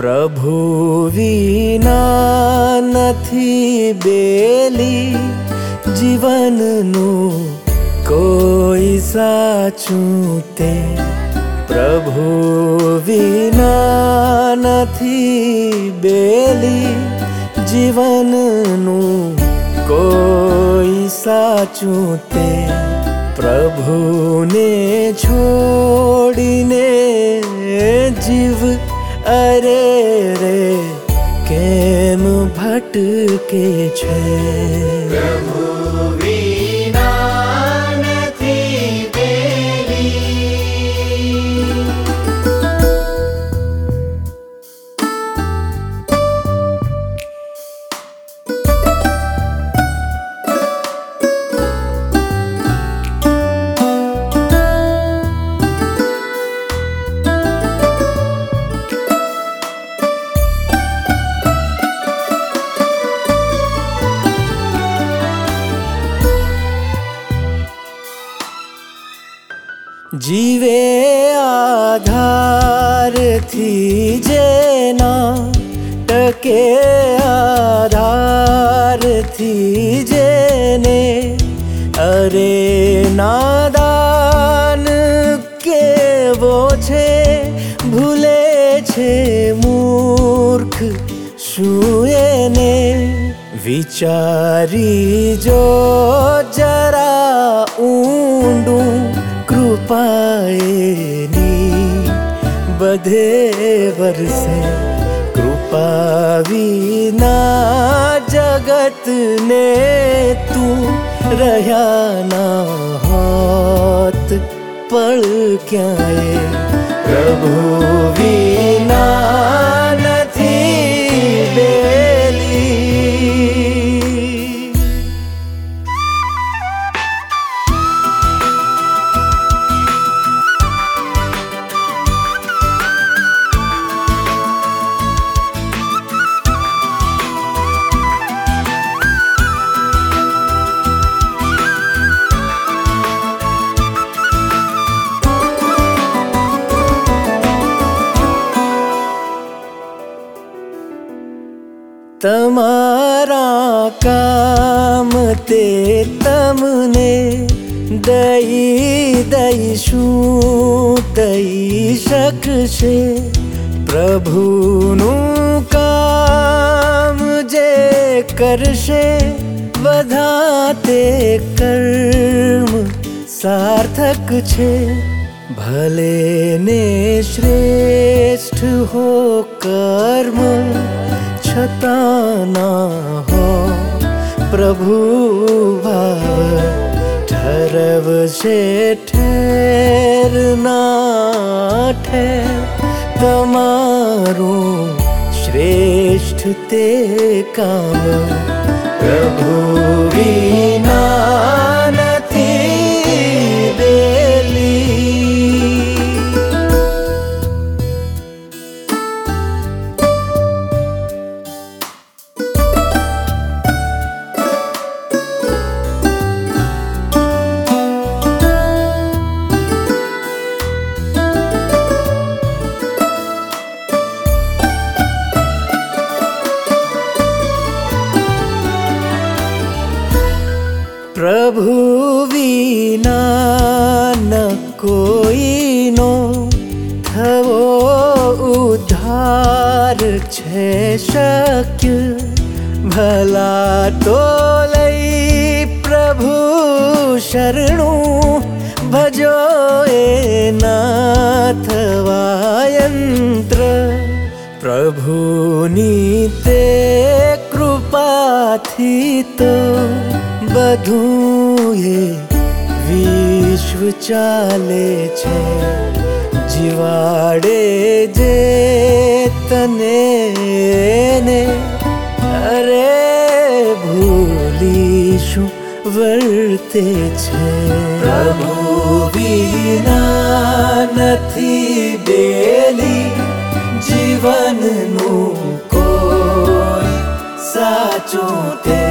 પ્રભુ વિના નથી બેલી જીવનનું કોઈ સાચું તે. પ્રભુ વિના નથી બેલી જીવનનું કોઈ સાચું તે. પ્રભુને છોડીને જીવ અરે રે કેમ ભટકે છે. પ્રભુ વિના નથી બેલી. જીવે આધારથી જેના ટકે આધારથી જેને અરે નાદાન કેવો છે ભૂલે છે મૂર્ખ શું એને. વિચારી જો જરા ઊંડું કૃપાએની બધે વરસે. કૃપા વિના જગતને તું રહ્યા ના હોત પળ ક્યાંય. પ્રભુ વિના નથી બેલી. તમારા કામ તે તમને દઈશું દઈ શકશે. પ્રભુનું કામ જે કરશે બધા તે કર્મ સાર્થક છે. ભલે ને શ્રેષ્ઠ હો કર્મ છતાં ના હો પ્રભુ ભાવ ઠરવશે ઠેર ના ઠેર. તમારું શ્રેષ્ઠ તે કામ પ્રભુ વિના નથી બેલી. પ્રભુ વિના ન કોઈનો થવો ઉદ્ધાર છે શક્ય. ભલા તો લઈ પ્રભુ શરણું ભજો એ ના થવાયંત્ર. પ્રભુની તે કૃપાથી તો બધું એ વિશ્વ ચાલે છે. જીવાડે જે તને ને અરે ભૂલીશું વર્તે છે. પ્રભુ વિના નથી બેલી જીવનનું કોઈ સાચું તે.